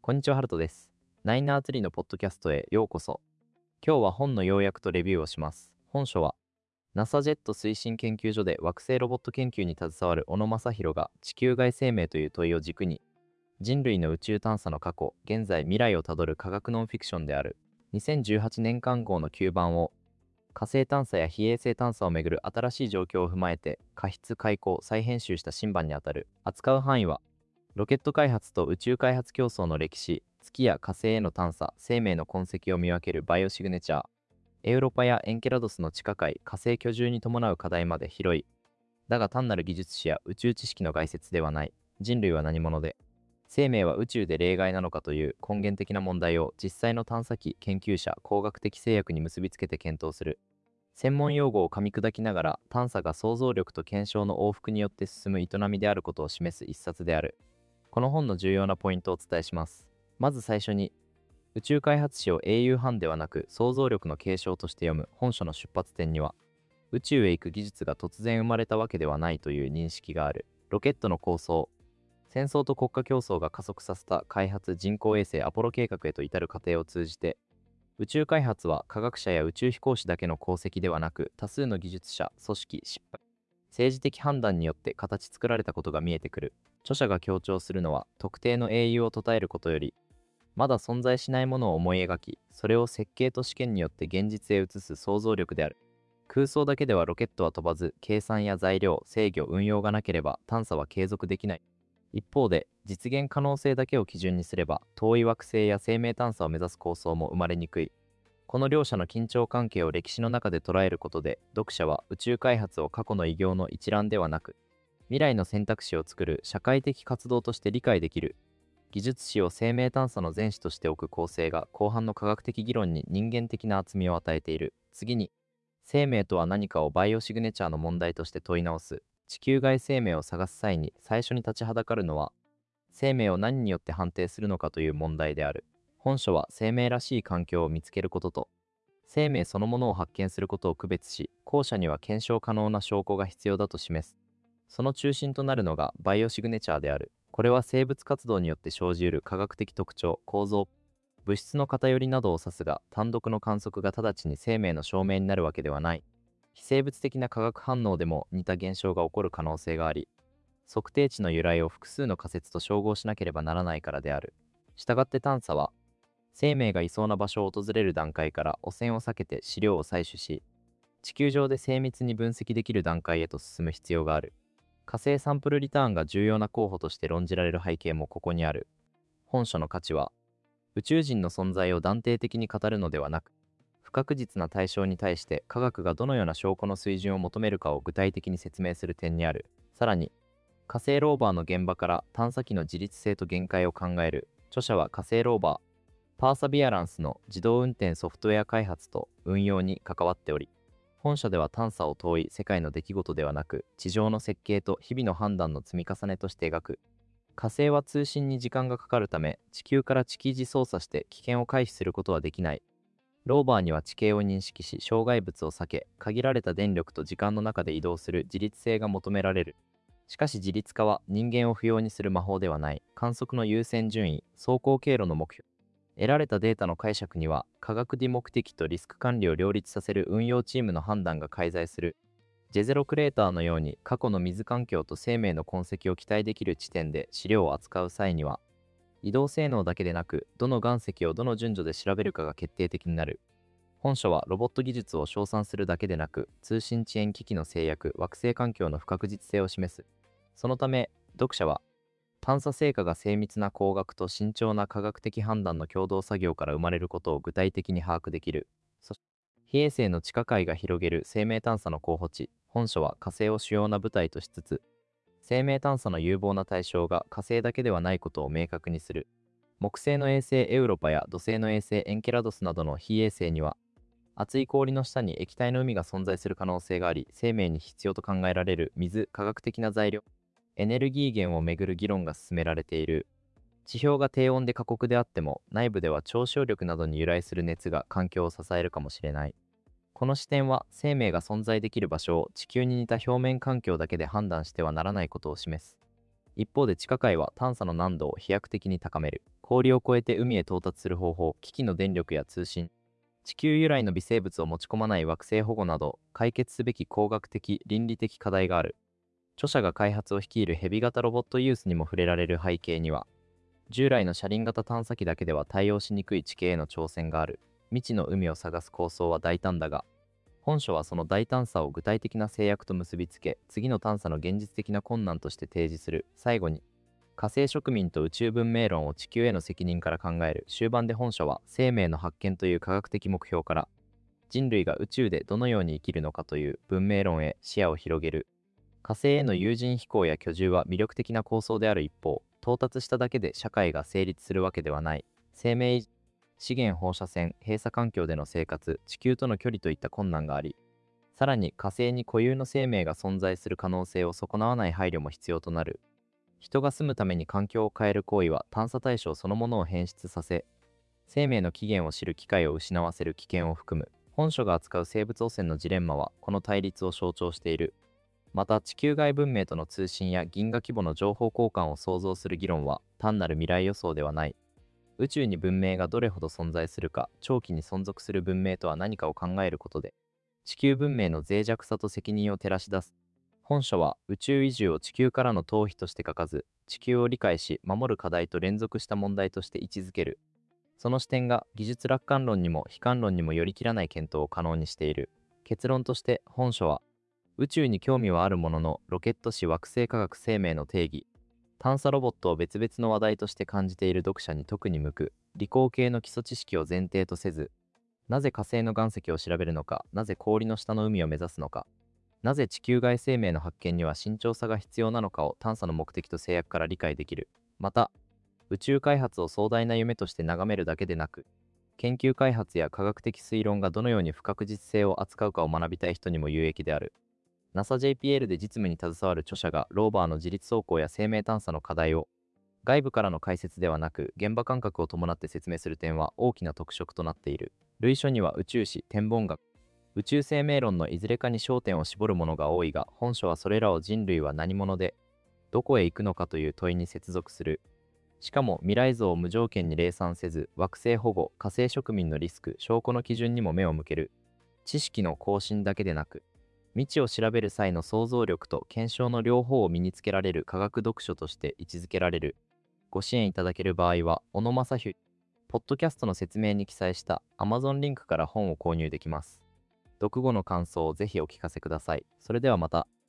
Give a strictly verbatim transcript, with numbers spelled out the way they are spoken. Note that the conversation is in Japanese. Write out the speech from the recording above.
こんにちは、ハルトです。ナイナーツリーのポッドキャストへようこそ。今日は本の要約とレビューをします。本書は、ナサ ジェット推進研究所で惑星ロボット研究に携わる小野正弘が地球外生命という問いを軸に、人類の宇宙探査の過去、現在、未来をたどる科学ノンフィクションであるにせんじゅうはちねんかん号のきゅうばんを、火星探査や非衛星探査をめぐる新しい状況を踏まえて、過失開口再編集した新版にあたる。扱う範囲は、ロケット開発と宇宙開発競争の歴史、月や火星への探査、生命の痕跡を見分けるバイオシグネチャー、エウロパやエンケラドスの地下海、火星居住に伴う課題まで広い。だが単なる技術史や宇宙知識の概説ではない。人類は何者で、生命は宇宙で例外なのかという根源的な問題を実際の探査機、研究者、工学的制約に結びつけて検討する。専門用語を噛み砕きながら探査が想像力と検証の往復によって進む営みであることを示す一冊である。この本の重要なポイントをお伝えします。まず最初に、宇宙開発史を英雄範ではなく想像力の継承として読む本書の出発点には、宇宙へ行く技術が突然生まれたわけではないという認識がある。ロケットの構想、戦争と国家競争が加速させた開発人工衛星アポロ計画へと至る過程を通じて、宇宙開発は科学者や宇宙飛行士だけの功績ではなく、多数の技術者、組織、失敗、政治的判断によって形作られたことが見えてくる。著者が強調するのは、特定の英雄を称えることより、まだ存在しないものを思い描き、それを設計と試験によって現実へ移す想像力である。空想だけではロケットは飛ばず、計算や材料、制御、運用がなければ探査は継続できない。一方で、実現可能性だけを基準にすれば、遠い惑星や生命探査を目指す構想も生まれにくい。この両者の緊張関係を歴史の中で捉えることで、読者は宇宙開発を過去の偉業の一覧ではなく、未来の選択肢を作る社会的活動として理解できる。技術史を生命探査の前史としておく構成が後半の科学的議論に人間的な厚みを与えている。次に、生命とは何かをバイオシグネチャーの問題として問い直す。地球外生命を探す際に最初に立ちはだかるのは、生命を何によって判定するのかという問題である。本書は生命らしい環境を見つけることと、生命そのものを発見することを区別し、後者には検証可能な証拠が必要だと示す。その中心となるのがバイオシグネチャーである。これは生物活動によって生じうる科学的特徴、構造、物質の偏りなどを指すが、単独の観測が直ちに生命の証明になるわけではない。非生物的な化学反応でも似た現象が起こる可能性があり、測定値の由来を複数の仮説と照合しなければならないからである。したがって探査は、生命がいそうな場所を訪れる段階から汚染を避けて資料を採取し、地球上で精密に分析できる段階へと進む必要がある。火星サンプルリターンが重要な候補として論じられる背景もここにある。本書の価値は、宇宙人の存在を断定的に語るのではなく、不確実な対象に対して科学がどのような証拠の水準を求めるかを具体的に説明する点にある。さらに、火星ローバーの現場から探査機の自律性と限界を考える。著者は火星ローバー、パーサビアランスの自動運転ソフトウェア開発と運用に関わっており、本書では探査を遠い世界の出来事ではなく、地上の設計と日々の判断の積み重ねとして描く。火星は通信に時間がかかるため、地球から地基時操作して危険を回避することはできない。ローバーには地形を認識し、障害物を避け、限られた電力と時間の中で移動する自律性が求められる。しかし自律化は人間を不要にする魔法ではない。観測の優先順位、走行経路の目標、得られたデータの解釈には、科学的目的とリスク管理を両立させる運用チームの判断が介在する。ジェゼロクレーターのように過去の水環境と生命の痕跡を期待できる地点で資料を扱う際には、移動性能だけでなく、どの岩石をどの順序で調べるかが決定的になる。本書はロボット技術を称賛するだけでなく、通信遅延機器の制約、惑星環境の不確実性を示す。そのため、読者は、探査成果が精密な工学と慎重な科学的判断の共同作業から生まれることを具体的に把握できる。そして、非衛星の地下海が広げる生命探査の候補地、本書は火星を主要な舞台としつつ、生命探査の有望な対象が火星だけではないことを明確にする。木星の衛星エウロパや土星の衛星エンケラドスなどの非衛星には、厚い氷の下に液体の海が存在する可能性があり、生命に必要と考えられる水、科学的な材料、エネルギー源をめぐる議論が進められている。地表が低温で過酷であっても、内部では超小力などに由来する熱が環境を支えるかもしれない。この視点は、生命が存在できる場所を地球に似た表面環境だけで判断してはならないことを示す。一方で地下海は探査の難度を飛躍的に高める。 氷を越えて海へ到達する方法、機器の電力や通信、地球由来の微生物を持ち込まない惑星保護など、解決すべき工学的、倫理的課題がある。著者が開発を率いるヘビ型ロボットユースにも触れられる背景には、従来の車輪型探査機だけでは対応しにくい地形への挑戦がある。未知の海を探す構想は大胆だが、本書はその大胆さを具体的な制約と結びつけ、次の探査の現実的な困難として提示する。最後に、火星植民と宇宙文明論を地球への責任から考える。終盤で本書は、生命の発見という科学的目標から、人類が宇宙でどのように生きるのかという文明論へ視野を広げる。火星への有人飛行や居住は魅力的な構想である一方、到達しただけで社会が成立するわけではない。生命維持、資源放射線、閉鎖環境での生活、地球との距離といった困難があり、さらに火星に固有の生命が存在する可能性を損なわない配慮も必要となる。人が住むために環境を変える行為は探査対象そのものを変質させ、生命の起源を知る機会を失わせる危険を含む。本書が扱う生物汚染のジレンマはこの対立を象徴している。また地球外文明との通信や銀河規模の情報交換を創造する議論は単なる未来予想ではない。宇宙に文明がどれほど存在するか、長期に存続する文明とは何かを考えることで、地球文明の脆弱さと責任を照らし出す。本書は宇宙移住を地球からの逃避として書かず、地球を理解し守る課題と連続した問題として位置づける。その視点が技術楽観論にも悲観論にもよりきらない検討を可能にしている。結論として本書は、宇宙に興味はあるもののロケット史惑星科学生命の定義、探査ロボットを別々の話題として感じている読者に特に向く。理工系の基礎知識を前提とせず、なぜ火星の岩石を調べるのか、なぜ氷の下の海を目指すのか、なぜ地球外生命の発見には慎重さが必要なのかを探査の目的と制約から理解できる。また、宇宙開発を壮大な夢として眺めるだけでなく、研究開発や科学的推論がどのように不確実性を扱うかを学びたい人にも有益である。ナサジェイピーエル で実務に携わる著者がローバーの自律走行や生命探査の課題を外部からの解説ではなく現場感覚を伴って説明する点は大きな特色となっている。類書には宇宙史、天文学、宇宙生命論のいずれかに焦点を絞るものが多いが、本書はそれらを人類は何者でどこへ行くのかという問いに接続する。しかも未来像を無条件に冷散せず、惑星保護、火星植民のリスク、証拠の基準にも目を向ける。知識の更新だけでなく、未知を調べる際の想像力と検証の両方を身につけられる科学読書として位置づけられる。ご支援いただける場合は、小野正弘、ポッドキャストの説明に記載した Amazon リンクから本を購入できます。読後の感想をぜひお聞かせください。それではまた。